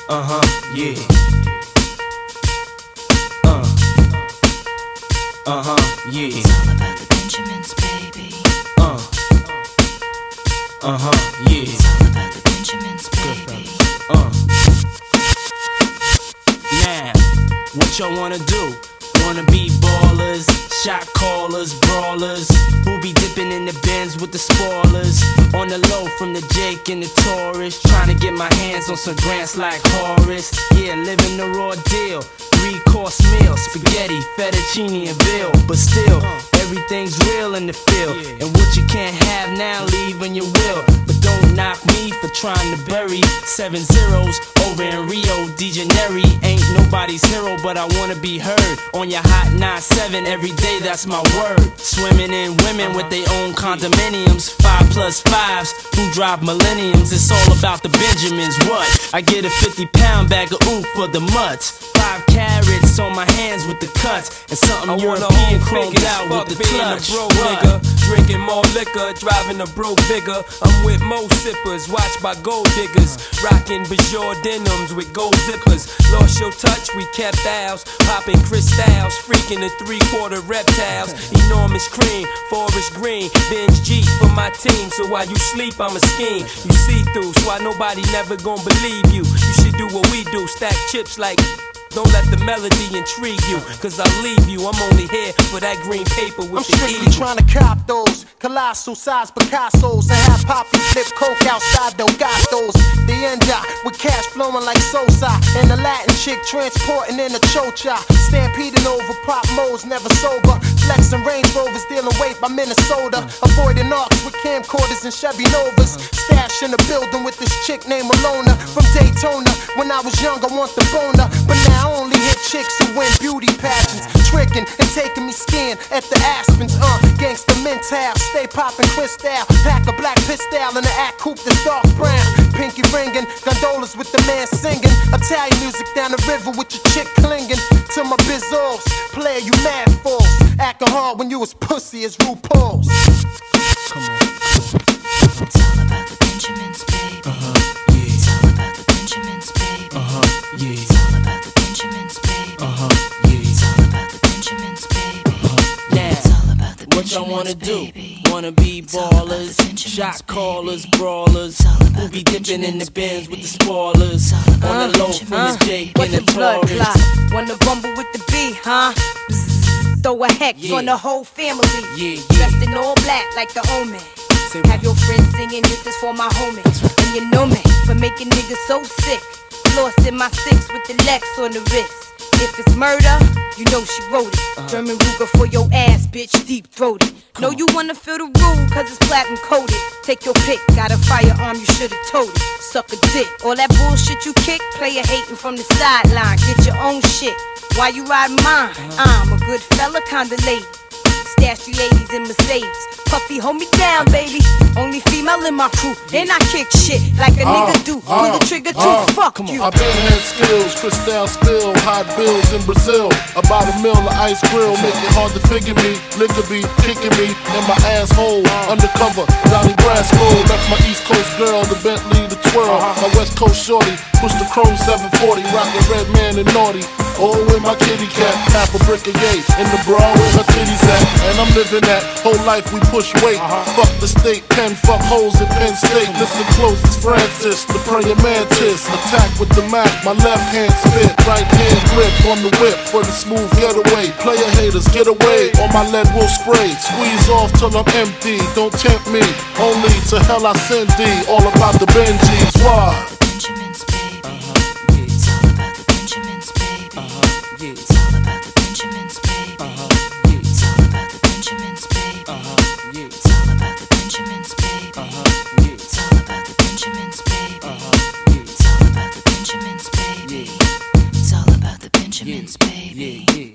Yeah. Yeah. It's all about the Benjamins, baby. Yeah. It's all about the Benjamins, baby. Now, what y'all wanna do? Wanna be ballers, shot callers, brawlers, who be dipping in the Benz with the spoilers. On the low from the Jake and the Taurus, trying to get my hands on some grants like Horace. Yeah, living the raw deal, 3-course meal, spaghetti, fettuccine and veal. But still, everything's real in the field, and what you can't have now, leave when you will. But don't knock me for trying to bury 7 zeros over in Rio de Janeiro. Ain't nobody's hero, but I wanna be heard on your hot 9-7 every day, that's my word. Swimming in women with their own condominiums, 5+5s who drive millenniums. It's all about the Benjamins. What? I get a 50-pound bag of oof for the mutts, 5 carats on my hands with the cuts, and something European chromed out with the clutch. Drinking more liquor, driving a broke bigger. I'm with mo sippers, watched by gold diggers. Rocking Bajor denims with gold zippers. Lost your touch, we kept ours. Popping crystals, freaking the 3-quarter reptiles. Enormous cream, forest green. Benz G for my team, so while you sleep, I'm a scheme. You see through, so why nobody never gon' believe you. You should do what we do, stack chips like. Don't let the melody intrigue you, cause I'll leave you. I'm only here for that green paper with the I'm strictly trying to cop those colossal size Picassos and have Poppy flip coke outside Delgatos. The end with cash flowing like Sosa, and the Latin chick transporting in a chocha. Stampeding over pop modes, never sober. Flexing Range Rovers, dealing weight by Minnesota. Avoiding arcs with camcorders and Chevy Novas. Stash in the building with this chick named Alona from Daytona. When I was young, I want the boner, but now I only hit chicks who win beauty pageants, tricking and taking me skiing at the Aspens. Gangsta mental, stay popping crystal, pack a black pistol in the act coupe that's dark brown. Pinky ringing, gondolas with the man singing. Italian music down the river with your chick clinging to my bizzos. Player, you mad false, acting hard when you was pussy as RuPaul's. Come on. It's all about the Benjamins, baby. Yeah. It's all about the Benjamins, baby. Yeah. It's all about the Benjamins, baby. Yeah. It's all about the Benjamins, baby. Now, It's all about the what y'all wanna Benjamins, do? baby. Wanna be It's all about the ballers, Benjamins, shot callers, baby. brawlers, It's all about who be the dipping in the Benjamins, Benz with the baby. spoilers. It's all about On the low from the Jake What and the the blood Taurus. clot? Wanna rumble with the B, huh? Bzzz, throw a hex Yeah. on the whole family. Yeah. Dressed in all black like the omen. Have your friends singing, this is for my homies. And you know me for making niggas so sick. Lost in my 6 with the Lex on the wrist. If it's murder, you know she wrote it. German Ruger for your ass, bitch, deep throated. Know you wanna feel the rule, cause it's platinum coated. Take your pick, got a firearm, you should've told it. Suck a dick, all that bullshit you kick, player hating from the sideline. Get your own shit, why you riding mine? I'm a good fella, kinda lady. Stash 380s in Mercedes. Puffy, hold me down, baby. Only female in my crew. And I kick shit like a nigga do. Pull the trigger too, fuck you. I've been had skills, Cristal spill, hot bills in Brazil. About a mill of ice grill, make it hard to figure me. Liquor be kicking me in my asshole. Undercover, Donnie Brasco. Left my East Coast girl, the Bentley, the twirl. My West Coast shorty, push the chrome 740. Rockin' Red Man and Naughty. Oh, with my kitty cat, half a brick of yay. In the bra with her titties at. And I'm living that whole life we push weight. Fuck the state pen, fuck hoes at Penn State. Listen close, it's Francis, the praying mantis. Attack with the Mac, my left hand spit. Right hand grip on the whip for the smooth getaway. Player haters, get away, or my lead will spray. Squeeze off till I'm empty, don't tempt me. Only to hell I send thee, all about the Benjis. Why?